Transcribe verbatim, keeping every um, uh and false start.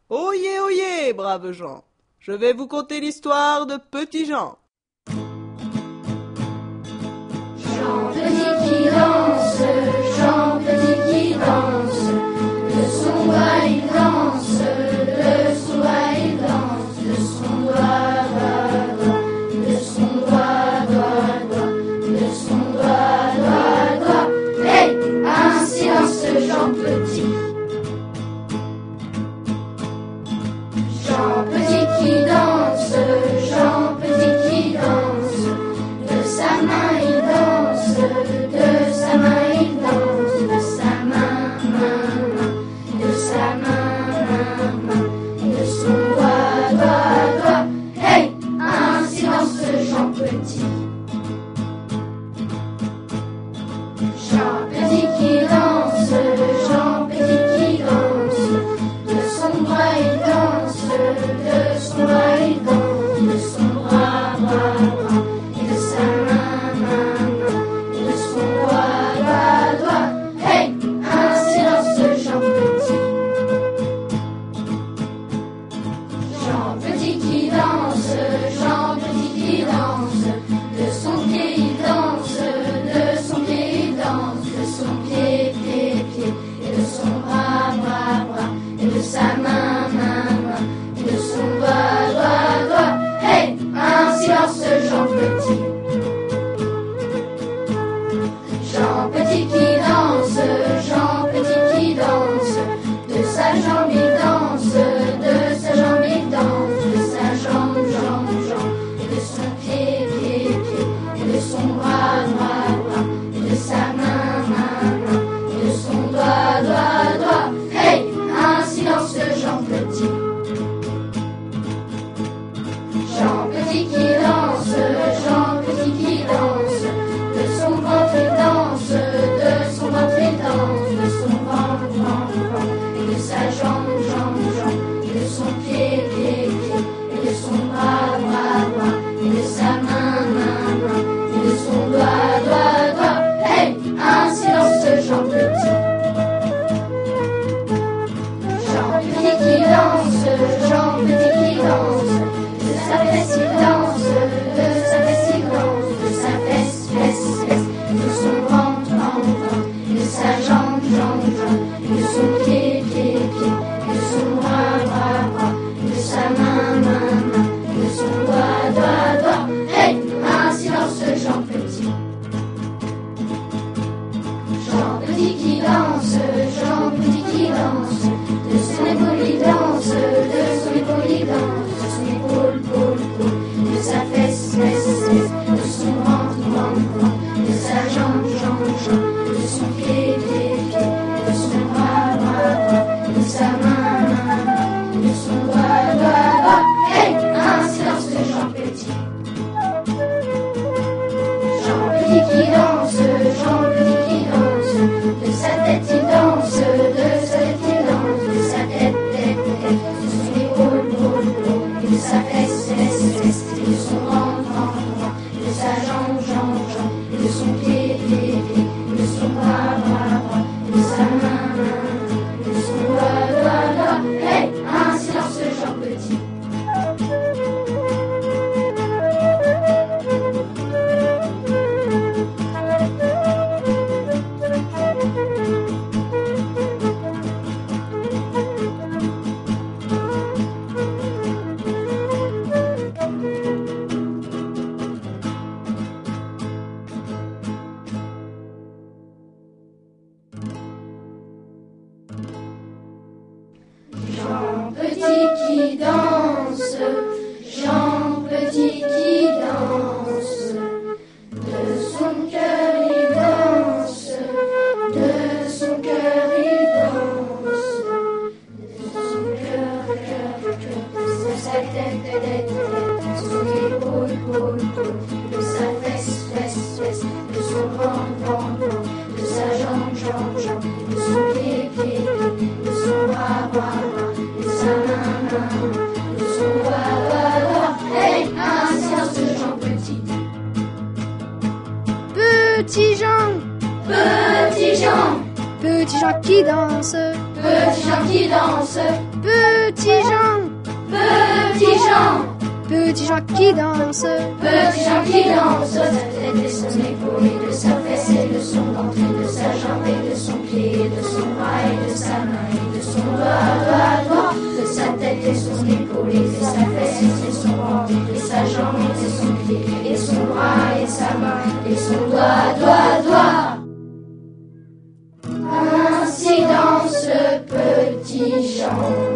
Oyez, oyez, braves gens, je vais vous conter l'histoire de Petit Jean. Jean Petit qui danse, Jean Petit qui danse, de son doigt il danse, de son doigt il danse, de son doigt, doigt, doigt, de son doigt, doigt, doigt, de son doigt, doigt, doigt. Hey, un silence, Jean Petit. Jean Petit qui danse, Jean Petit qui danse, de sa main il danse, de sa main il danse, de sa main, main, main, de sa main, main, main, de son doigt, doigt, doigt. Hey, un silence, Jean Petit. Jean Petit qui danse, Jean Petit qui danse, de son bras il danse, de son bras il danse, de son bras, bras, bras, et de sa main, main, main, et de son doigt, doigt, doigt. Hey, un silence, Jean Petit. Jean Petit qui danse, Jean Petit qui danse, de son pied il danse, de son pied il danse, de son pied, pied, pied, et de son bras, bras, bras, et de sa main, main, main, et de son doigt, doigt, doigt. Hey, un silence, Jean Petit. Jean Petit qui danse, Jean Petit qui danse, de sa jambe il danse, de sa jambe il danse, de sa jambe, jambe, jambe, et de son pied, pied, pied, et de son bras, bras, bras, et de sa main, main, main, et de son doigt, doigt, doigt. Hey, un silence, Jean Petit. Jean Petit qui danse, Jean Petit qui danse, de son ventre il danse, de son ventre il danse, de son ventre, ventre, ventre, et de sa jambe, jambe, jambe, et de son pied, pied, pied, et de son bras, bras, bras, et de sa main, main, main, et de son doigt, doigt, doigt. Hey, un silence, Jean Petit. Jean Petit qui danse, Jean Petit qui danse, de sa fesse il danse, de sa fesse il danse, de sa fesse, fesse, fesse, de son ventre, ventre, ventre, et de sa jambe, jambe, jambe, et de son pied, pied, pied, et de son bras, bras, bras, et de sa main, main, main, et de son doigt, doigt, doigt. Hey, un silence, Jean Petit. Jean Petit qui danse, Jean Petit qui danse, de son épaule il danse, de son épaule il danse, de son épaule, épaule, épaule, de sa fesse, fesse, fesse, de son ventre, ventre, ventre, de sa jambe, jambe, jambe, de son pied, pied, pied, de son bras, bras, bras, de sa main, main, main, de son doigt, doigt, doigt. Hey, un silence, Jean Petit. Jean Petit qui danse, Jean Petit qui danse, de sa tête il danse, de sa tête il danse, de sa tête, tête, tête, de son épaule, épaule, épaule, et de sa fesse, fesse, fesse, et de son ventre, ventre, ventre, et de sa jambe, jambe, jambe, et de son pied, pied, pied, et de son bras, bras, bras, et de sa main, main, main, et de son doigt, doigt, doigt. Hey, un silence, Jean Petit. Jean Petit qui danse, Jean Petit qui danse, de son cœur il danse, de son cœur il danse, de son cœur, cœur, cœur, de sa tête, tête, tête, de son épaule, épaule, épaule, de sa fesse, fesse, fesse, de son ventre, ventre, ventre, de sa jambe, jambe, jambe, de son pied, pied, pied, de son bras, bras, bras, de sa main, main, main, de son doigt, doigt, doigt. Hey, un silence, Jean Petit. Petit Jean, Petit Jean, petit Jean qui danse, petit Jean qui danse, petit Petits gens, Petits gens, petits gens qui dansent, petits gens qui dansent, de sa tête et son épaule et de sa fesse et de son ventre et de sa jambe et de son pied et de son bras et de sa main et de son doigt, doigt, doigt, de sa tête et son épaule et de sa fesse et de son ventre et de sa jambe et de son pied et son bras et sa main et son doigt, doigt, doigt. Ainsi dansent petits gens.